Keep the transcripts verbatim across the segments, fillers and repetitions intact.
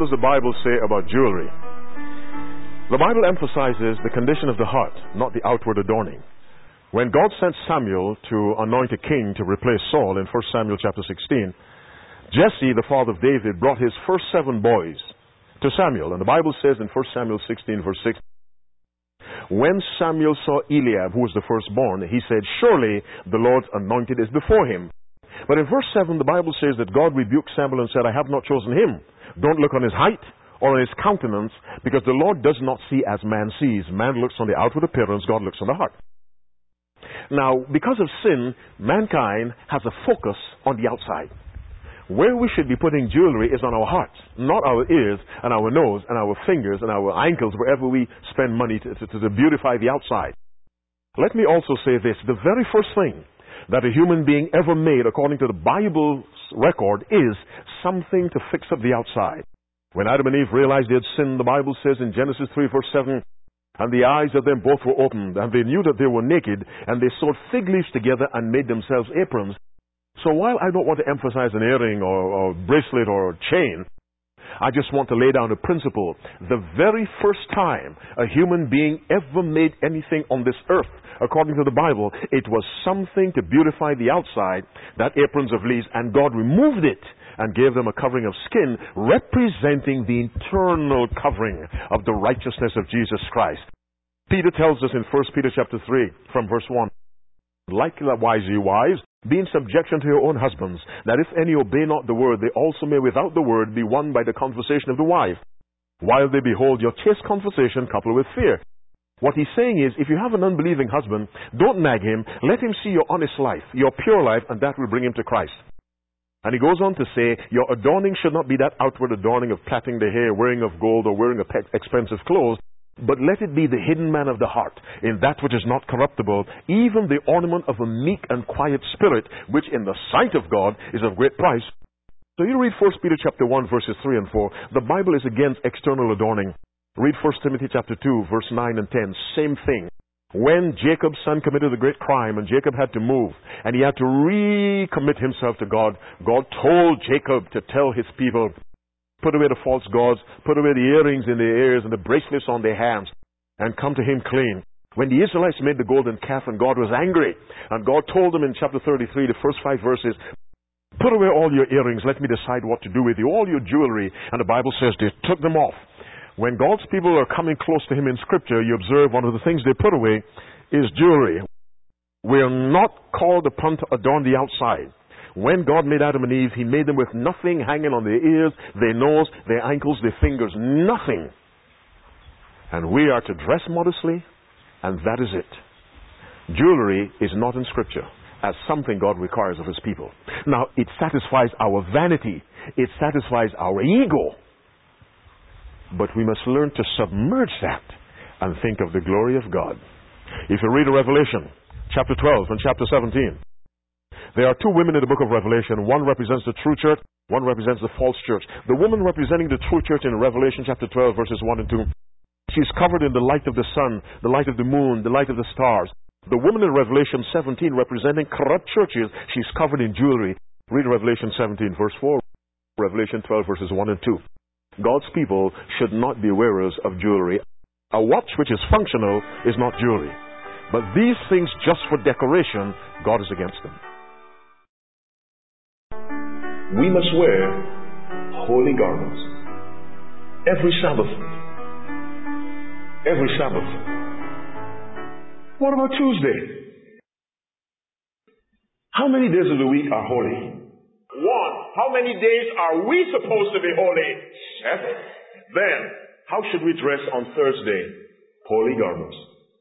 does the Bible say about jewelry? The Bible emphasizes the condition of the heart, not the outward adorning. When God sent Samuel to anoint a king to replace Saul in First Samuel chapter sixteen, Jesse, the father of David, brought his first seven boys to Samuel. And the Bible says in First Samuel sixteen, verse six, when Samuel saw Eliab, who was the firstborn, he said, surely the Lord's anointed is before him. But in verse seven, the Bible says that God rebuked Samuel and said, I have not chosen him. Don't look on his height or on his countenance, because the Lord does not see as man sees. Man looks on the outward appearance, God looks on the heart. Now, because of sin, mankind has a focus on the outside. Where we should be putting jewelry is on our hearts, not our ears and our nose and our fingers and our ankles, wherever we spend money to, to, to beautify the outside. Let me also say this. The very first thing that a human being ever made, according to the Bible's record, is something to fix up the outside. When Adam and Eve realized they had sinned, the Bible says in Genesis three, verse seven, and the eyes of them both were opened, and they knew that they were naked, and they sewed fig leaves together and made themselves aprons. So while I don't want to emphasize an earring or, or bracelet or chain, I just want to lay down a principle. The very first time a human being ever made anything on this earth, according to the Bible, it was something to beautify the outside, that aprons of leaves, and God removed it and gave them a covering of skin, representing the internal covering of the righteousness of Jesus Christ. Peter tells us in First Peter chapter three, from verse one, likewise, ye wives, be in subjection to your own husbands, that if any obey not the word, they also may without the word be won by the conversation of the wife, while they behold your chaste conversation coupled with fear. What he's saying is, if you have an unbelieving husband, don't nag him. Let him see your honest life, your pure life, and that will bring him to Christ. And he goes on to say, your adorning should not be that outward adorning of plaiting the hair, wearing of gold, or wearing of expensive clothes, but let it be the hidden man of the heart, in that which is not corruptible, even the ornament of a meek and quiet spirit, which in the sight of God is of great price. So you read First Peter chapter one, verses three and four. The Bible is against external adorning. Read First Timothy chapter two, verse nine and ten. Same thing. When Jacob's son committed a great crime and Jacob had to move and he had to recommit himself to God, God told Jacob to tell his people, put away the false gods, put away the earrings in their ears and the bracelets on their hands, and come to him clean. When the Israelites made the golden calf and God was angry, and God told them in chapter thirty-three, the first five verses, put away all your earrings, let me decide what to do with you, all your jewelry. And the Bible says they took them off. When God's people are coming close to him in Scripture, you observe one of the things they put away is jewelry. We are not called upon to adorn the outside. When God made Adam and Eve, he made them with nothing hanging on their ears, their nose, their ankles, their fingers, nothing. And we are to dress modestly, and that is it. Jewelry is not in Scripture as something God requires of his people. Now, it satisfies our vanity. It satisfies our ego. But we must learn to submerge that and think of the glory of God. If you read Revelation, chapter twelve and chapter seventeen, there are two women in the book of Revelation. One represents the true church, one represents the false church. The woman representing the true church in Revelation chapter twelve, verses one and two, she's covered in the light of the sun, the light of the moon, the light of the stars. The woman in Revelation seventeen, representing corrupt churches, she's covered in jewelry. Read Revelation seventeen, verse four, Revelation twelve, verses one and two. God's people should not be wearers of jewelry. A watch which is functional is not jewelry. But these things just for decoration, God is against them. We must wear holy garments every Sabbath. Every Sabbath. What about Tuesday? How many days of the week are holy? One. How many days are we supposed to be holy? Seven. Then, how should we dress on Thursday? Holy garments.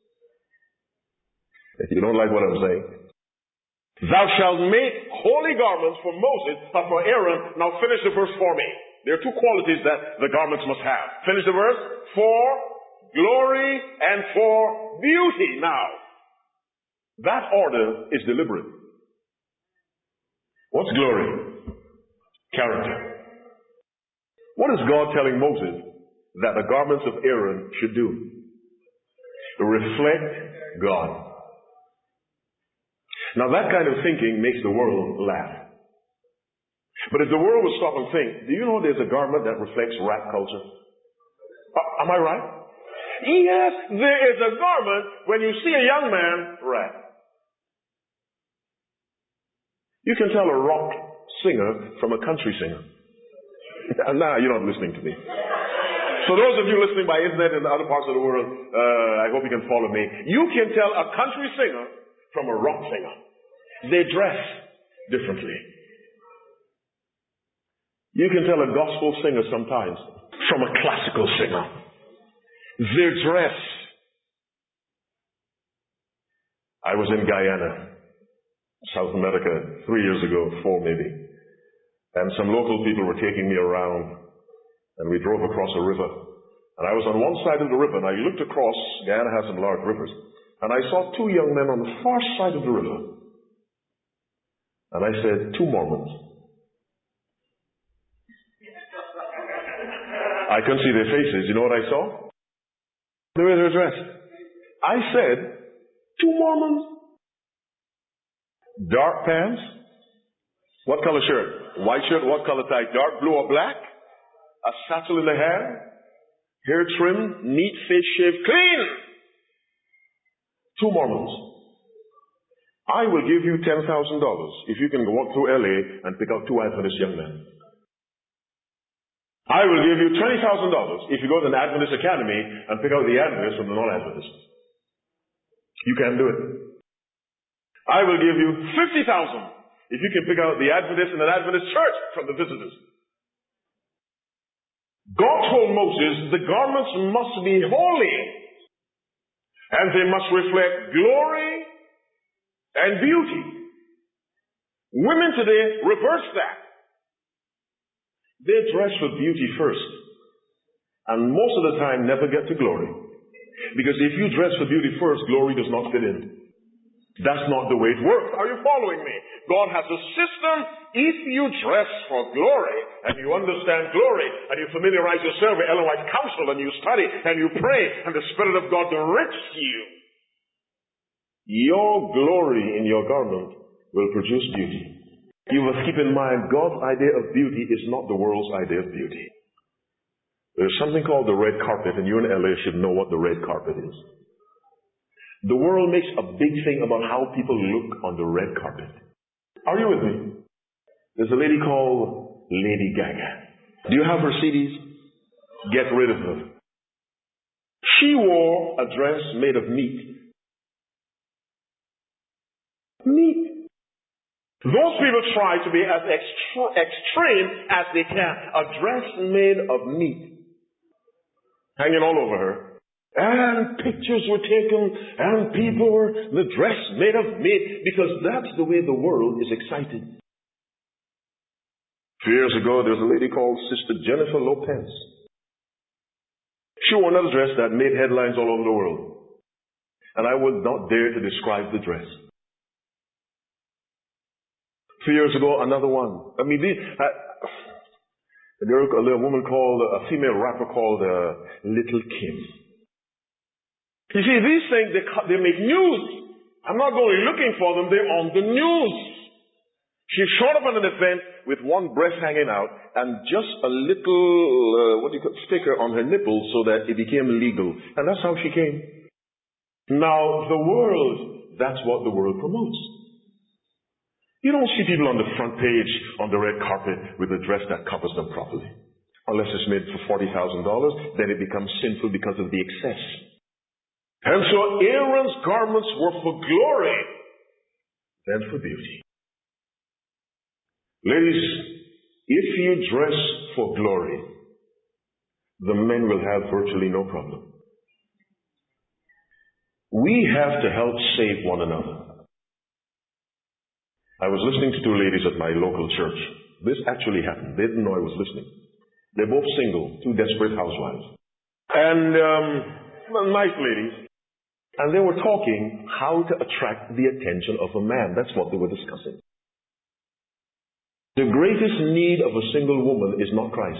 If you don't like what I'm saying, thou shalt make holy garments for Moses, but for Aaron. Now finish the verse for me. There are two qualities that the garments must have. Finish the verse. For glory and for beauty. Now, that order is deliberate. What's glory? Character. What is God telling Moses that the garments of Aaron should do? Reflect God. Now that kind of thinking makes the world laugh. But if the world would stop and think, do you know there's a garment that reflects rat culture? Uh, am I right? Yes, there is a garment when you see a young man, rat. You can tell a rock singer from a country singer. Nah, you're not listening to me. So those of you listening by internet in other parts of the world, uh, I hope you can follow me. You can tell a country singer from a rock singer. They dress differently. You can tell a gospel singer sometimes from a classical singer. Their dress. I was in Guyana, South America, three years ago, four maybe. And some local people were taking me around, and we drove across a river. And I was on one side of the river, and I looked across. Guyana has some large rivers. And I saw two young men on the far side of the river. And I said, two Mormons. I couldn't see their faces. You know what I saw? The way they were dressed. I said, two Mormons. Dark pants. What color shirt? White shirt. What color tie? Dark blue or black? A satchel in the hair. Hair trimmed. Neat face shaved. Clean. Two Mormons. I will give you ten thousand dollars if you can walk through L A and pick out two Adventist young men. I will give you twenty thousand dollars if you go to an Adventist academy and pick out the Adventists from the non-Adventists. You can do it. I will give you fifty thousand dollars if you can pick out the Adventists in an Adventist church from the visitors. God told Moses the garments must be holy and they must reflect glory and beauty. Women today reverse that. They dress for beauty first, and most of the time never get to glory. Because if you dress for beauty first, glory does not fit in. That's not the way it works. Are you following me? God has a system. If you dress for glory, and you understand glory, and you familiarize yourself with Ellen White's counsel, and you study, and you pray, and the Spirit of God directs you, your glory in your garment will produce beauty. You must keep in mind, God's idea of beauty is not the world's idea of beauty. There's something called the red carpet, and you in L A should know what the red carpet is. The world makes a big thing about how people look on the red carpet. Are you with me? There's a lady called Lady Gaga. Do you have her C Ds? Get rid of her. She wore a dress made of meat. Meat. Those people try to be as extra, extreme as they can. A dress made of meat. Hanging all over her. And pictures were taken, and people were, the dress made of meat, because that's the way the world is excited. A few years ago, there was a lady called Sister Jennifer Lopez. She wore another dress that made headlines all over the world. And I would not dare to describe the dress. A few years ago, another one. I mean, these, uh, there was a woman called, a female rapper called uh, Little Kim. You see, these things, they, they make news. I'm not going looking for them. They're on the news. She showed up at an event with one breast hanging out and just a little, uh, what do you call it, sticker on her nipple so that it became legal. And that's how she came. Now, the world, that's what the world promotes. You don't see people on the front page on the red carpet with a dress that covers them properly. Unless it's made for forty thousand dollars, then it becomes sinful because of the excess. And so Aaron's garments were for glory and for beauty. Ladies, if you dress for glory, the men will have virtually no problem. We have to help save one another. I was listening to two ladies at my local church. This actually happened. They didn't know I was listening. They're both single, two desperate housewives. And um, well, nice ladies. And they were talking how to attract the attention of a man. That's what they were discussing. The greatest need of a single woman is not Christ.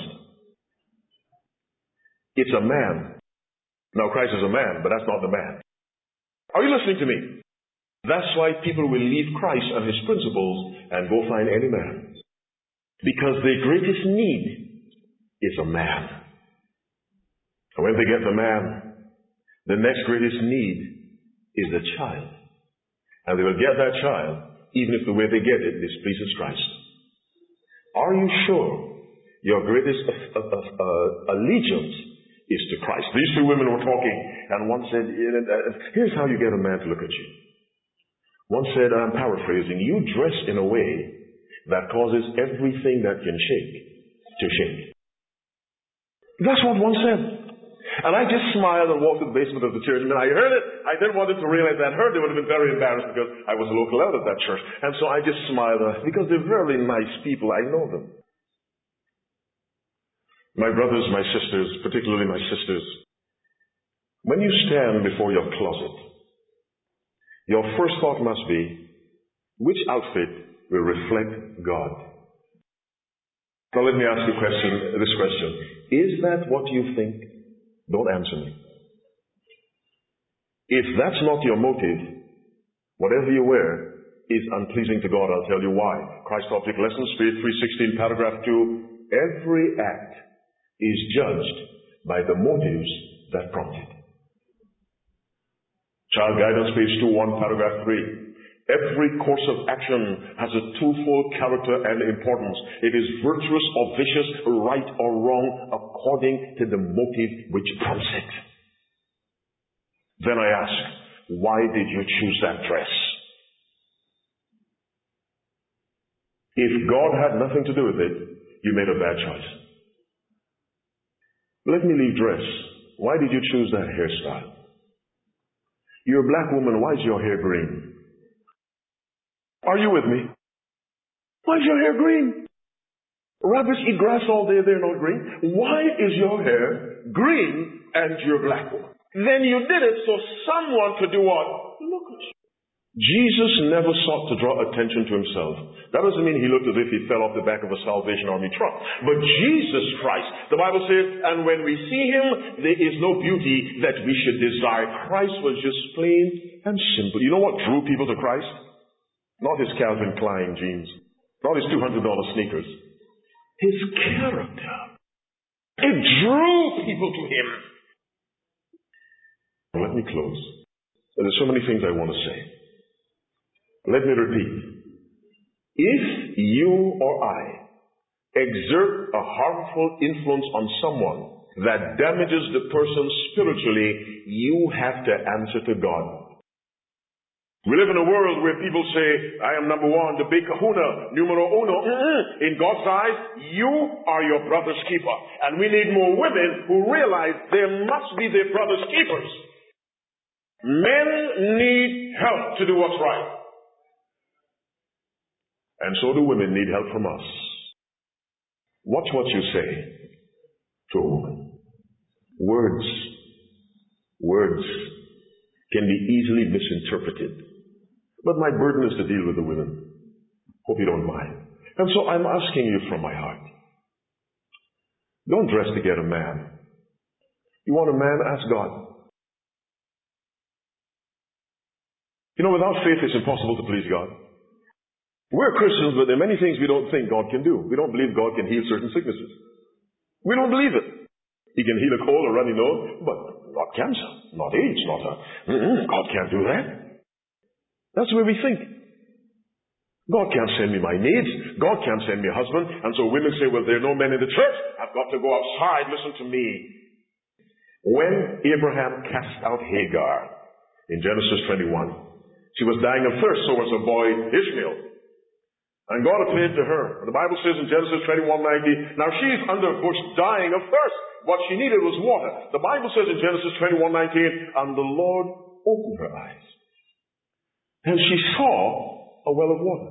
It's a man. Now, Christ is a man, but that's not the man. Are you listening to me? That's why people will leave Christ and his principles and go find any man. Because their greatest need is a man. And when they get the man, the next greatest need is a child. And they will get that child, even if the way they get it displeases Christ. Are you sure your greatest uh, uh, uh, allegiance is to Christ? These two women were talking, and one said, here's how you get a man to look at you. One said, I'm paraphrasing, you dress in a way that causes everything that can shake to shake. That's what one said. And I just smiled and walked to the basement of the church. And I heard it. I then wanted to realize I'd heard. They would have been very embarrassed because I was a local elder at that church. And so I just smiled uh, because they're very nice people. I know them. My brothers, my sisters, particularly my sisters, when you stand before your closet, your first thought must be, which outfit will reflect God? Now let me ask you a question, this question. Is that what you think? Don't answer me. If that's not your motive, whatever you wear is unpleasing to God. I'll tell you why. Christ Object Lessons, page three sixteen, paragraph two. Every act is judged by the motives that prompt it. Child Guidance, page two one, paragraph three. Every course of action has a twofold character and importance. It is virtuous or vicious, right or wrong, according to the motive which prompts it. Then I ask, why did you choose that dress? If God had nothing to do with it, you made a bad choice. Let me leave dress. Why did you choose that hairstyle? You're a black woman, why is your hair green? Are you with me? Why is your hair green? Rabbits eat grass all day, they're not green. Why is your hair green and you're black woman? Then you did it so someone could do what? Look at you. Jesus never sought to draw attention to himself. That doesn't mean he looked as if he fell off the back of a Salvation Army truck. But Jesus Christ, the Bible says, and when we see him, there is no beauty that we should desire. Christ was just plain and simple. You know what drew people to Christ? Not his Calvin Klein jeans. Not his two hundred dollars sneakers. His character. It drew people to him. Let me close. There's so many things I want to say. Let me repeat. If you or I exert a harmful influence on someone that damages the person spiritually, you have to answer to God. We live in a world where people say, I am number one, the big kahuna, numero uno. Mm-mm. In God's eyes, you are your brother's keeper. And we need more women who realize there must be their brother's keepers. Men need help to do what's right. And so do women need help from us. Watch what you say to a woman. Words, words can be easily misinterpreted. But my burden is to deal with the women. Hope you don't mind. And so I'm asking you from my heart. Don't dress to get a man. You want a man? Ask God. You know, without faith it's impossible to please God. We're Christians, but there are many things we don't think God can do. We don't believe God can heal certain sicknesses. We don't believe it. He can heal a cold or runny nose, but not cancer, not AIDS, not a... Mm-mm, God can't do that. That's where we think. God can't send me my needs. God can't send me a husband. And so women say, well, there are no men in the church. I've got to go outside. Listen to me. When Abraham cast out Hagar in Genesis twenty-one, she was dying of thirst. So was her boy Ishmael. And God appeared to her. And the Bible says in Genesis twenty-one nineteen, now she's under a bush dying of thirst. What she needed was water. The Bible says in Genesis twenty-one nineteen, and the Lord opened her eyes. And she saw a well of water.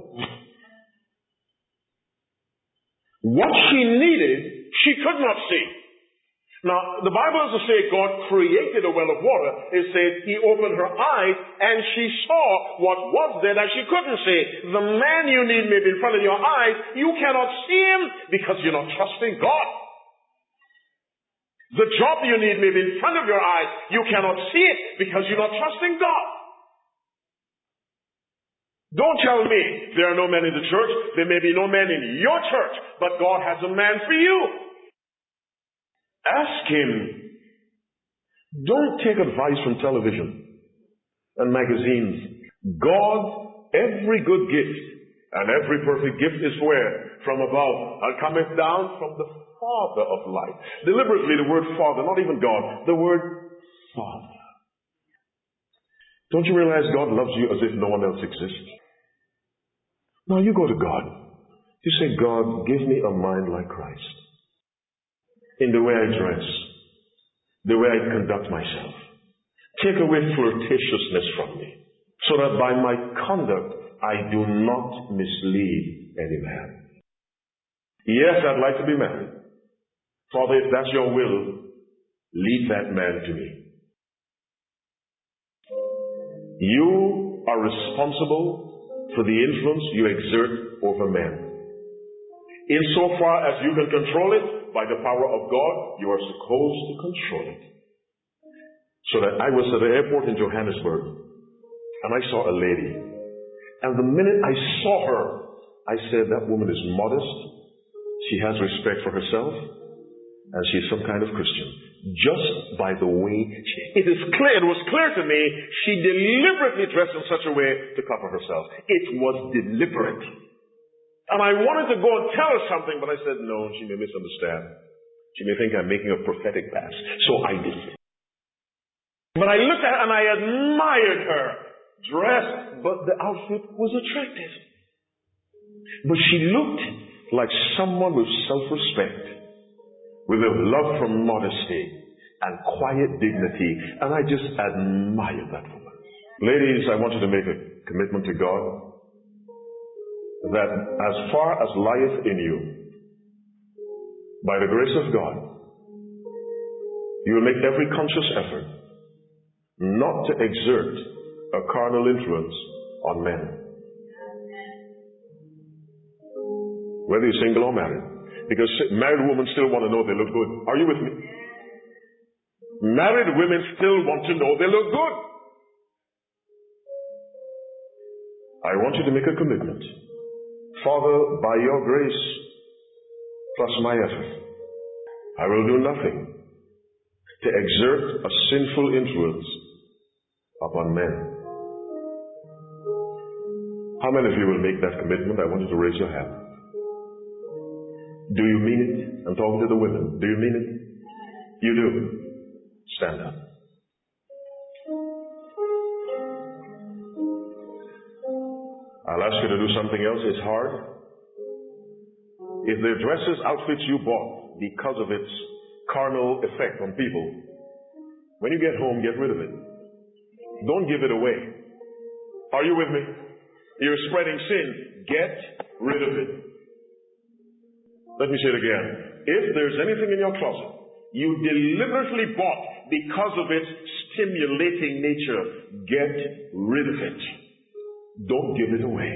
What she needed, she could not see. Now, the Bible doesn't say God created a well of water. It says he opened her eyes and she saw what was there that she couldn't see. The man you need may be in front of your eyes. You cannot see him because you're not trusting God. The job you need may be in front of your eyes. You cannot see it because you're not trusting God. Don't tell me there are no men in the church. There may be no men in your church, but God has a man for you. Ask him. Don't take advice from television and magazines. God, every good gift and every perfect gift is where? From above, and cometh down from the Father of light. Deliberately the word Father, not even God, the word Father. Don't you realize God loves you as if no one else exists? Now you go to God. You say, God, give me a mind like Christ. In the way I dress, the way I conduct myself. Take away flirtatiousness from me, so that by my conduct I do not mislead any man. Yes, I'd like to be married. Father, if that's your will, lead that man to me. You are responsible for the influence you exert over men. Insofar as you can control it by the power of God, you are supposed to control it. So that I was at the airport in Johannesburg, and I saw a lady. And the minute I saw her, I said, that woman is modest, she has respect for herself, and she's some kind of Christian. Just by the way, she, it is clear, it was clear to me, she deliberately dressed in such a way to cover herself. It was deliberate. And I wanted to go and tell her something, but I said, no, she may misunderstand. She may think I'm making a prophetic pass. So I didn't. But I looked at her and I admired her dress, but the outfit was attractive. But she looked like someone with self-respect, with a love for modesty and quiet dignity, and I just admired that woman. Ladies, I want you to make a commitment to God that as far as lieth in you, by the grace of God, you will make every conscious effort not to exert a carnal influence on men. Whether you're single or married. Because married women still want to know they look good. Are you with me? Married women still want to know they look good. I want you to make a commitment. Father, by your grace, plus my effort, I will do nothing to exert a sinful influence upon men. How many of you will make that commitment? I want you to raise your hand. Do you mean it? I'm talking to the women. Do you mean it? You do. Stand up. I'll ask you to do something else. It's hard. If the dresses, outfits you bought because of its carnal effect on people, when you get home, get rid of it. Don't give it away. Are you with me? You're spreading sin. Get rid of it. Let me say it again. If there's anything in your closet you deliberately bought because of its stimulating nature, get rid of it. Don't give it away.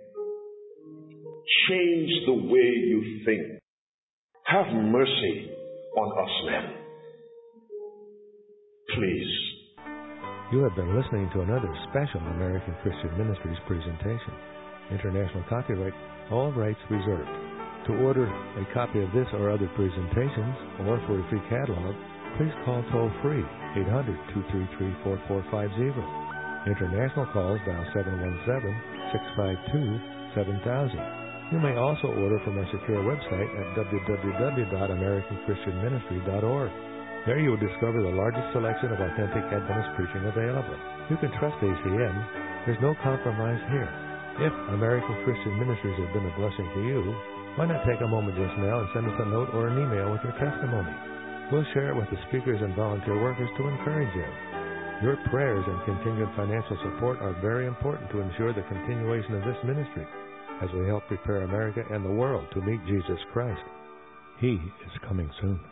Change the way you think. Have mercy on us men. Please. You have been listening to another special American Christian Ministries presentation. International copyright, all rights reserved. To order a copy of this or other presentations, or for a free catalog, please call toll-free eight hundred, two three three, four four five zero. International calls dial seven one seven, six five two, seven thousand. You may also order from our secure website at w w w dot american christian ministry dot org. There you will discover the largest selection of authentic Adventist preaching available. You can trust A C M. There's no compromise here. If American Christian Ministries has been a blessing to you, why not take a moment just now and send us a note or an email with your testimony? We'll share it with the speakers and volunteer workers to encourage you. Your prayers and continued financial support are very important to ensure the continuation of this ministry as we help prepare America and the world to meet Jesus Christ. He is coming soon.